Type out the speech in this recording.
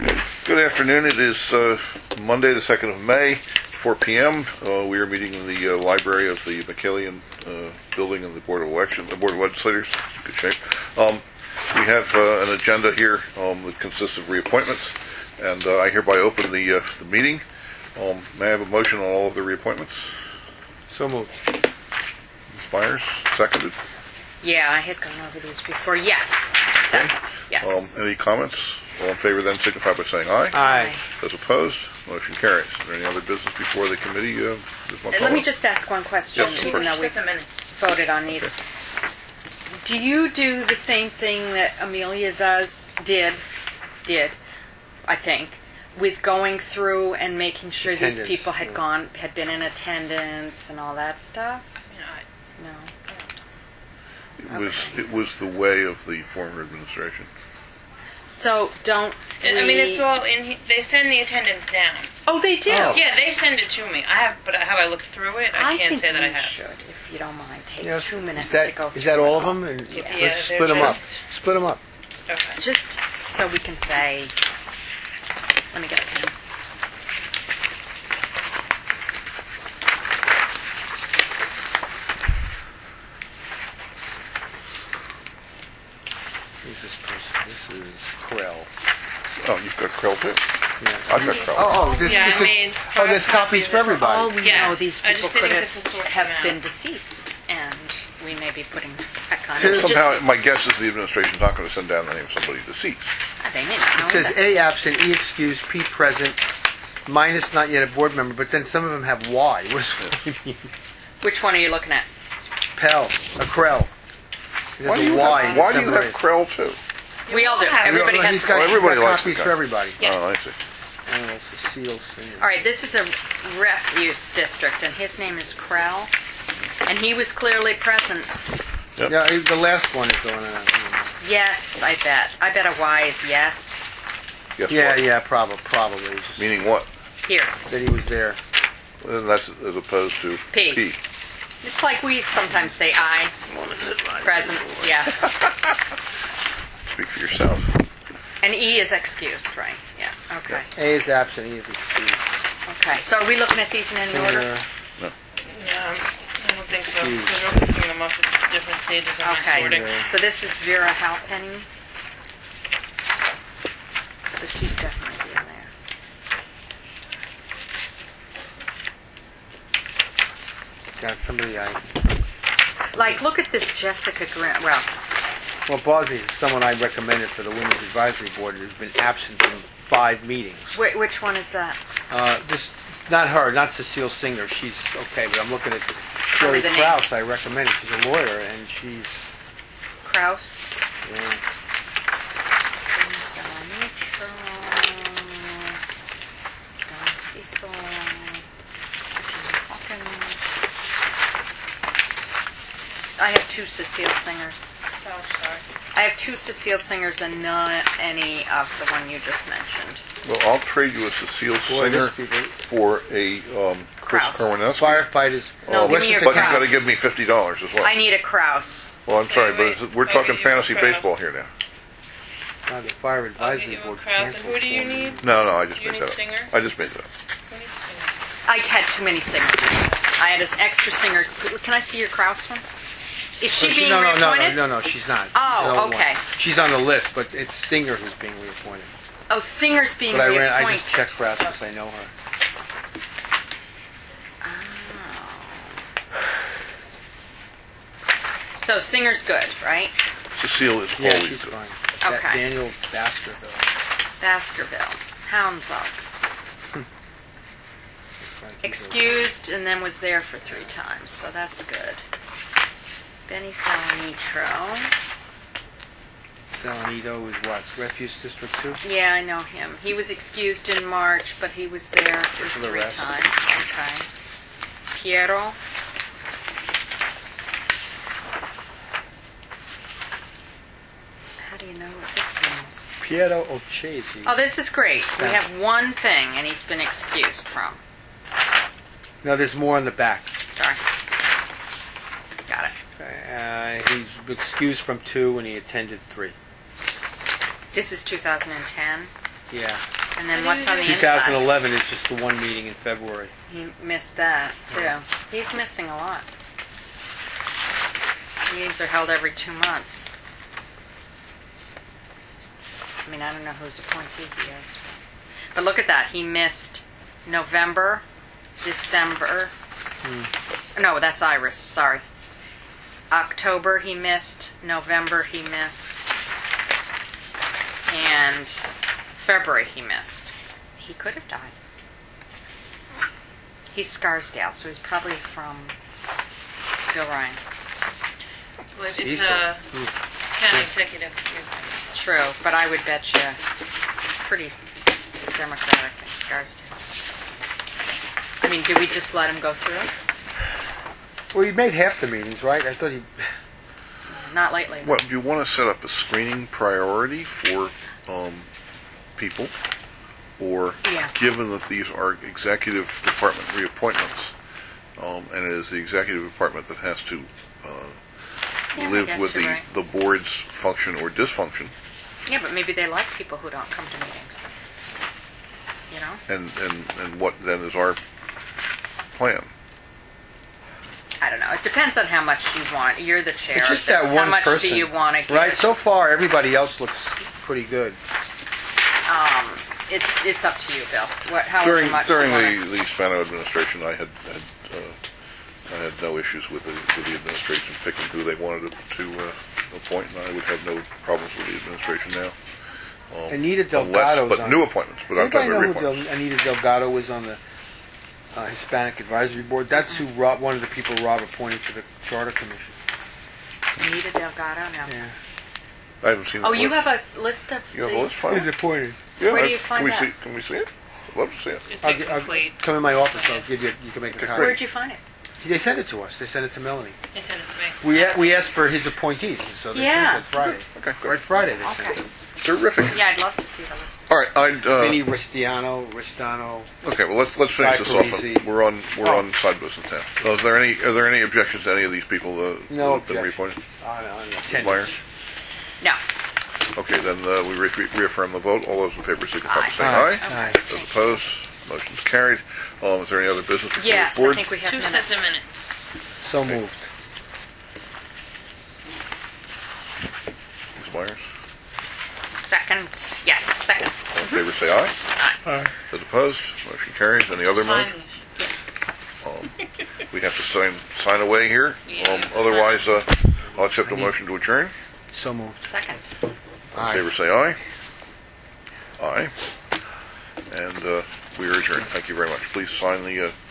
Good afternoon. It is Monday, the 2nd of May, 4 p.m. We are meeting in the library of the McKillian building in the Board of Legislators. Good shape. We have an agenda here that consists of reappointments, and I hereby open the meeting. May I have a motion on all of the reappointments? So moved. Ms. Myers, seconded. Yeah, I had gone over these before. Yes. Second. Yes. Any comments? All in favor then signify by saying aye. Aye. Those opposed, motion carries. Is there any other business before the committee? Let me just ask one question, Yes, of even course. though we voted on these. Okay. Do you do the same thing that Amelia did, I think, with going through and making sure these Attendance, people had yeah. had been in attendance and all that stuff? No. It was the way of the former administration. So don't. It's all in. They send the attendance down. Oh, they do. Oh. Yeah, they send it to me. But have I looked through it? I can't think say that I you have. should, if you don't mind, take Yes. 2 minutes Is to that go through is that all of it them? And Yeah. Yeah, let's they're split them up. just- Split them up. Okay. Just so we can say. Let me get a pen. Who's this person? This is Krell. Oh, you've got Krell too? Yeah. I've got Krell. There's copies for everybody. All we Yes. know, these I people just could didn't get to sort have them out. been deceased, and we may be putting back on. So It's Somehow, my guess is the administration's not going to send down the name of somebody deceased. they may not know It says that. A absent, E excused, P present, minus not yet a board member, but then some of them have Y. What does that mean? Which one are you looking at? Pell, a Krell. There's Why do a you Y. have, why do you December have 8th. Krell too? We all do. have it. Everybody has. He's got, Well, he's everybody got likes copies the for guy. everybody. Yeah. Oh, I see. Oh, Cecile Singer. All right, this is a refuse district, and his name is Krell, and he was clearly present. Yep. Yeah, the last one is the one. Yes, I bet. I bet a Y is yes. Guess Yeah, what? yeah, probably. It's just Meaning what? Here, that he was there. And that's as opposed to P. It's like we sometimes say I. Present, yes. Speak for yourself. And E is excused, right? Yeah. Okay. A is absent, E is excused. Okay. So are we looking at these in any order? Singer, Yeah, I don't think so. Excuse. Because we're picking them up at different stages of my Okay. sorting. Yeah. So this is Vera Halpenny. So she's definitely in there. got somebody Like, look at this Jessica Grant. Well, What bothers me is someone I recommended for the Women's Advisory Board who's been absent from 5 meetings. which one is that? This, not her, not Cecile Singer. She's okay, but I'm looking at Tell me Joey the name. Krause. I recommended. She's a lawyer, and she's. Kraus. Yeah. I have 2 Cecile Singers. Oh, sorry. I have 2 Cecile Singers and not any of the one you just mentioned. Well, I'll trade you a Cecile Boy, Singer this people. for a Chris Krause. Karwanowski. Firefighters. No, give me your But you've Krause. got to give me $50 as well. I need a Kraus. Well, I'm sorry, Wait, but we're I'll talking get you a fantasy Krause. baseball here now. The Fire I'll Advisory get you a Board Krause. And canceled. who do you for me. need? No, I just You made need that up. Singer? I just made that up. Who needs Singer? I had too many singers. I had an extra singer. Can I see your Kraus one? Is she being reappointed? No, she's not. Oh, She's the only okay. one. She's on the list, but it's Singer who's being reappointed. Oh, Singer's being But I reappointed. just checked Krause because I know her. So Singer's good, right? Cecile is Yeah, always she's good. fine. Okay. Daniel Baskerville. Baskerville. Hounds up. Looks like he's Excused and then was there for 3 times, so that's good. Benny Salanitro. Salanito is what? Refuse District 2? Yeah, I know him. He was excused in March, but he was there for For the 3 rest. times. Okay. Piero. How do you know what this means? Piero Ochesi. Oh, this is great. We Yeah. have one thing, and he's been excused from. No, there's more on the back. Sorry. Got it. He's excused from 2 and he attended 3. This is 2010. Yeah. And then what's on the inside? 2011 is just the one meeting in February. He missed that, too. He's missing a lot. Meetings are held every 2 months. I mean, I don't know whose appointee he is. But look at that. He missed November, December. No, that's Iris. Sorry. October he missed. November he missed. And February he missed. He could have died. He's Scarsdale, so he's probably from Bill Ryan. Well, it's Cecil. county executive. True, but I would bet you pretty democratic in Scarsdale. I mean, do we just let him go through it? Well, he made half the meetings, right? I thought he... Not lately. What, do you want to set up a screening priority for people? Or, Yeah. given that these are executive department reappointments, and it is the executive department that has to Yeah, I live guess with you're the, right. the board's function or dysfunction, Yeah, but maybe they like people who don't come to meetings. You know? and what then is our plan? I don't know. It depends on how much you want. You're the chair. It's just That's that one how much person. do you want to give? Right, so far everybody else looks pretty good. It's up to you, Bill. However During much you wanna- the Spano administration, I had no issues with the administration picking who they wanted to appoint, and I would have no problems with the administration now. Anita Delgado's but on... new appointments, but I'm Anybody talking know about who reappointments. Anita Delgado was on the Hispanic Advisory Board? That's who one of the people Rob appointed to the Charter Commission. Anita Delgado? No. Yeah. I haven't seen. Oh, the you list. have a list of You have a the- list file? He's appointed. Yeah, Where do you find that? Can we see it? I'd love to see it. It's I'll incomplete. come in my office. I'll give you. You can make a copy. Where'd you find it? They sent it to us. They sent it to Melanie. They sent it to me. We asked for his appointees, so they Yeah. sent it Friday. Okay, good. Right Friday they sent Okay. it. Terrific. Yeah, I'd love to see the list. All right, Vinny Ristano. okay. Well, let's finish this off. Parisi. We're on side business now. Are there any objections to any of these people No who have been objection. reappointed? On Myers? attendance. No. Okay, then we reaffirm the vote. All those in favor signify by Aye. saying Aye. aye. Aye. Those opposed, motion's carried. Is there any other business before Yes, the board? I think we have 2 minutes. sets of minutes. So moved. Ms. Myers? Second. Yes, second. All in favor say aye. Aye. Those opposed, motion carries. Any other Sign motion? these. We have to sign away here. Yeah, Otherwise, I'll accept a motion to adjourn. So moved. Second. All in favor say aye. Aye. And we are adjourned. Thank you very much. Please sign the